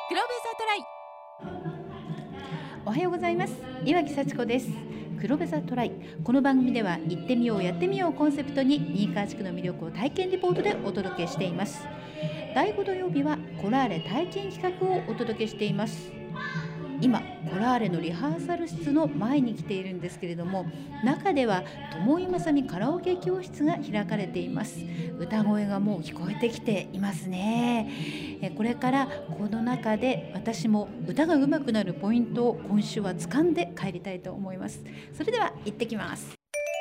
黒部ザトライ。 おはようございます。岩木幸子です。黒部ザトライ。この番組では行ってみようやってみようをコンセプトに新川地区の魅力を体験リポートでお届けしています。第5土曜日はコラーレ体験企画をお届けしています。今コラーレのリハーサル室の前に来ているんですけれども、中では友井正美カラオケ教室が開かれています。歌声がもう聞こえてきていますね。これからこの中で私も歌が上手くなるポイントを今週は掴んで帰りたいと思います。それでは行ってきます。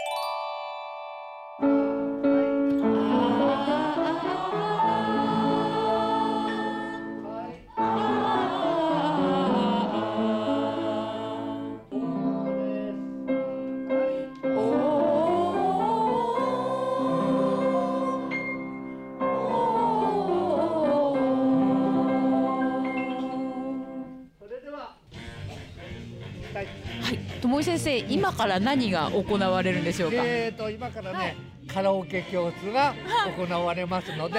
友井先生、今から何が行われるんでしょうか。 今からね、カラオケ教室が行われますので、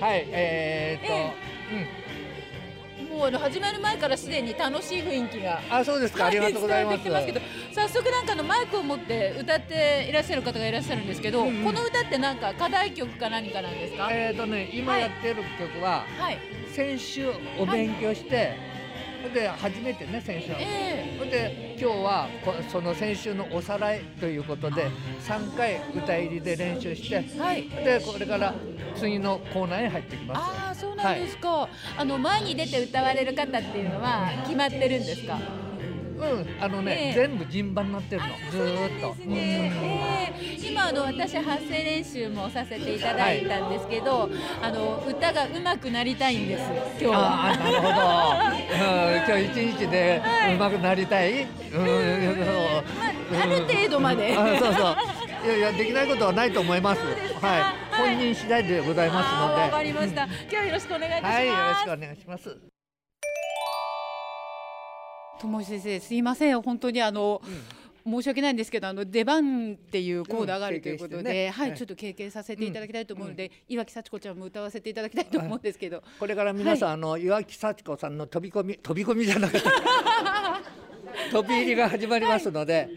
もう始まる前からすでに楽しい雰囲気がそうですか、ありがとうございます。 伝わってきますけど、早速なんかマイクを持って歌っていらっしゃる方がいらっしゃるんですけど、この歌ってなんか課題曲か何かなんですか。 今やってる曲は、先週お勉強して、で初めてね先週、で今日はその先週のおさらいということで3回歌入りで練習して、でこれから次のコーナーに入ってきます。 そうなんですか。前に出て歌われる方っていうのは決まってるんですか。 全部順番になってるの、ずーっと。 今私発声練習もさせていただいたんですけど、歌が上手くなりたいんです今日は。 なるほど。今日一日で上手くなりたい。 ある程度まで。 そうそう。いやできないことはないと思います。本人次第でございますので。 わかりました。今日はよろしくお願いいたします。 よろしくお願いします。 友井先生、すいません、本当に申し訳ないんですけど、出番っていうコーナーがあるということで、ちょっと経験させていただきたいと思うので、岩木幸子ちゃんも歌わせていただきたいと思うんですけど、 これから皆さん、岩木幸子さんの飛び込みじゃなくて飛び入りが始まりますので、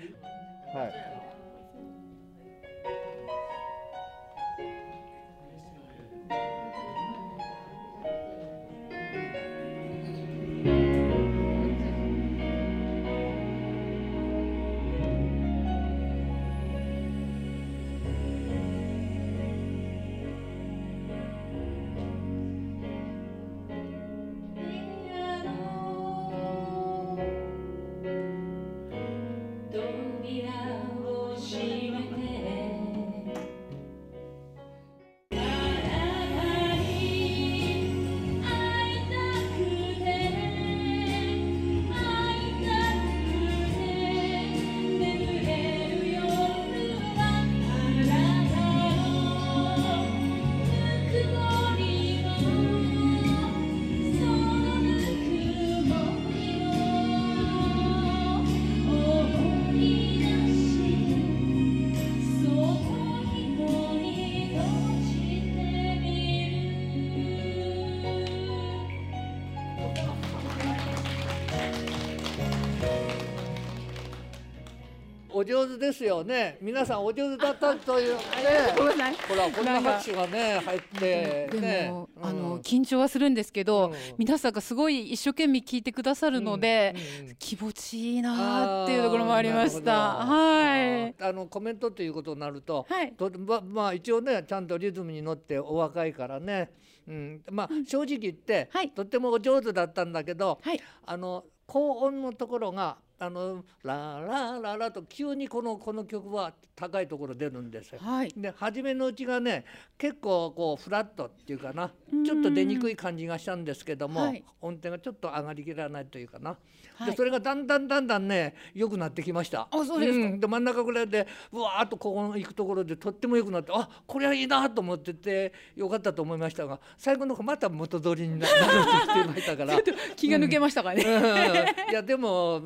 お上手ですよね。皆さんお上手だったというね。ほらこんな拍手がね入ってでも緊張はするんですけど、皆さんがすごい一生懸命聞いてくださるので、気持ちいいなっていうところもありました。 コメントということになると、一応ねちゃんとリズムに乗ってお若いからね、正直言って、とってもお上手だったんだけど、高音のところがララララと急にこの曲は高いところ出るんですよ。で初めのうちがね結構こうフラットっていうかな、ちょっと出にくい感じがしたんですけども、音程がちょっと上がりきらないというかな。でそれがだんだんね良くなってきました。 そうですか。 で真ん中ぐらいでうわーっとここ行くところでとっても良くなって、これはいいなと思っててよかったと思いましたが、最後の方また元通りになってきてましたからちょっと気が抜けましたかね。 いやでも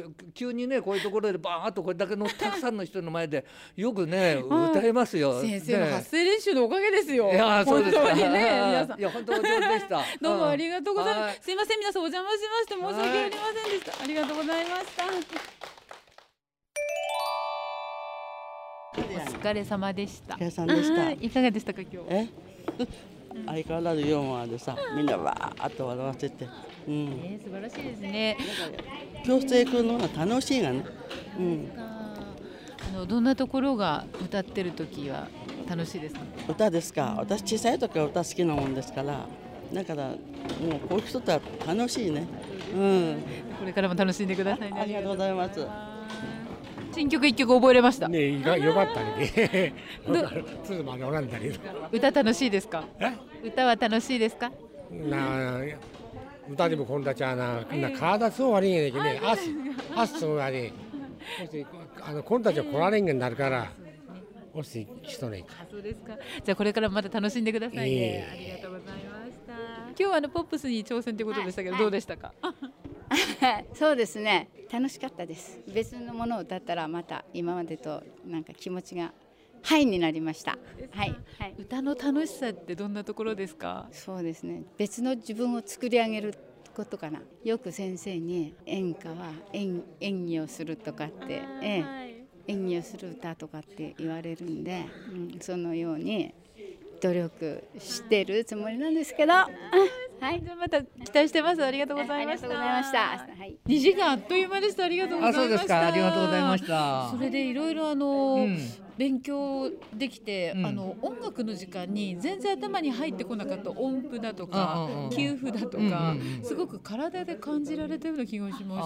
急にねこういうところでバーッとこれだけのたくさんの人の前でよくね歌えますよ。 先生の発声練習のおかげですよ。 いやそうですか。 本当にね皆さん。 いや本当お上手でした。 どうもありがとうございます。すいません皆さんお邪魔しまして申し訳ありませんでした。ありがとうございました。お疲れ様でした。 お疲れ様でした。 いかがでしたか今日。 相変わらずユーモアでさ、みんなわーっと笑わせて、 素晴らしいですね。 教室へ来るのが楽しいがね。 どんなところが歌ってる時は楽しいですか。 歌ですか。私小さい時は歌好きなもんですから、だからもうこういう人とは楽しいね。 これからも楽しんでくださいね。 ありがとうございます。 新曲一曲覚えれました。 ね、よかったね。つまらんだけど。 歌楽しいですか。歌は楽しいですか。 歌でもこんだちゃな、体そう悪いんやけどね、足そう悪い。こんたちは来られんげになるから。押して人ね。 そうですか。じゃあこれからもまた楽しんでくださいね。ありがとうございました。今日はポップスに挑戦ということでしたけど、どうでしたか。 そうですね、楽しかったです。別のものを歌ったらまた今までとなんか気持ちがハイになりました。はい、 歌の楽しさってどんなところですか。 そうですね、別の自分を作り上げることかな。よく先生に演歌は演技をするとかって、演技をする歌とかって言われるんで、そのように努力してるつもりなんですけど、 はい、じゃあまた期待してます。ありがとうございました。2時間あっという間でした。ありがとうございました。 そうですか。ありがとうございました。 それでいろいろ勉強できて、音楽の時間に全然頭に入ってこなかった音符だとか給付だとか、すごく体で感じられたような気がしました。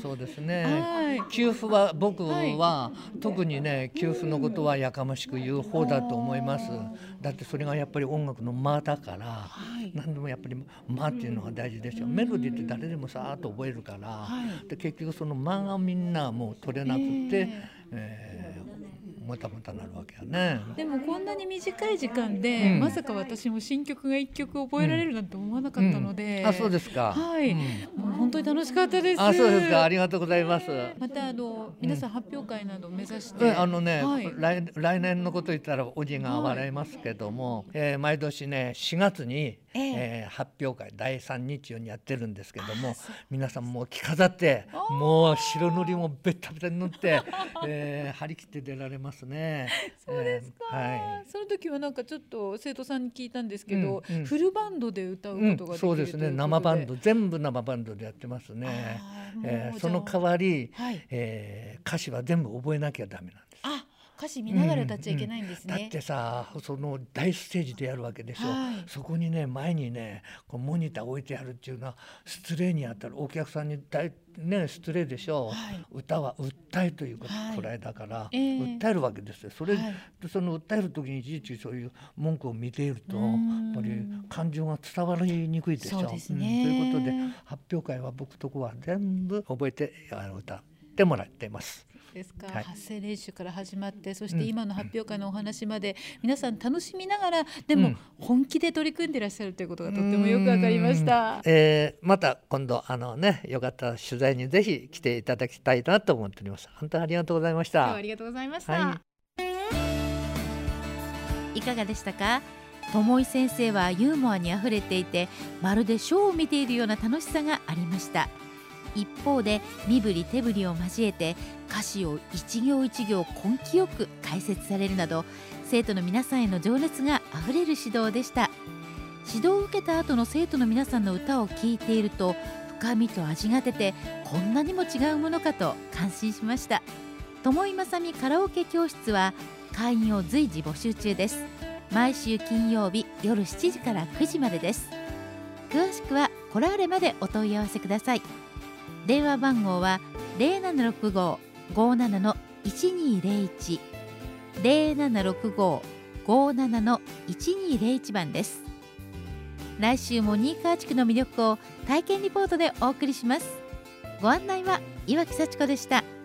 そうですね。給付は僕は特にね、給付のことはやかましく言う方だと思います。だってそれがやっぱり音楽の間だから、何でもやっぱり間っていうのが大事ですよ。メロディーって誰でもさーっと覚えるから、で結局その間がみんなもう取れなくて、もたもたなるわけやね。 でもこんなに短い時間で、まさか私も新曲が1曲覚えられるなんて思わなかったので、 そうですか。 はい、もう本当に楽しかったです。 そうですか。ありがとうございます。 また皆さん発表会など目指して、 来年のこと言ったらおじが笑いますけども、毎年ね4月に発表会第3日曜にやってるんですけども、皆さんもう着飾ってもう白塗りもベタベタに塗って張り切って出られますね。 そうですか。その時はなんかちょっと生徒さんに聞いたんですけど、フルバンドで歌うことができる、 そうですね。生バンド全部生バンドでやってますね。その代わり、歌詞は全部覚えなきゃダメなんです。 歌詞見ながら歌っちゃいけないんですね。 だってさ、その大ステージでやるわけでしょ。そこにね前にねこうモニター置いてあるっていうのは失礼にあたる。お客さんに失礼でしょ。歌は訴えというくらいだから、訴えるわけですよ。その訴える時にいちいちそういう文句を見ているとやっぱり感情が伝わりにくいでしょ。そういうことで発表会は僕とこは全部覚えて歌ってもらっています。 ですか。発声練習から始まって、そして今の発表会のお話まで、皆さん楽しみながらでも本気で取り組んでいらっしゃるということがとってもよくわかりました。 また今度よかったら取材にぜひ来ていただきたいなと思っております。本当にありがとうございました。 今日はありがとうございました。 いかがでしたか。友井先生はユーモアにあふれていて、まるでショーを見ているような楽しさがありました。一方で身振り手振りを交えて歌詞を一行一行根気よく解説されるなど、生徒の皆さんへの情熱があふれる指導でした。指導を受けた後の生徒の皆さんの歌を聴いていると、深みと味が出てこんなにも違うものかと感心しました。友井正美カラオケ教室は会員を随時募集中です。毎週金曜日夜7時から9時までです。詳しくはコラーレまでお問い合わせください。電話番号は 0765-57-1201 0765-57-1201番です。来週も新川地区の魅力を体験リポートでお送りします。ご案内は岩木幸子でした。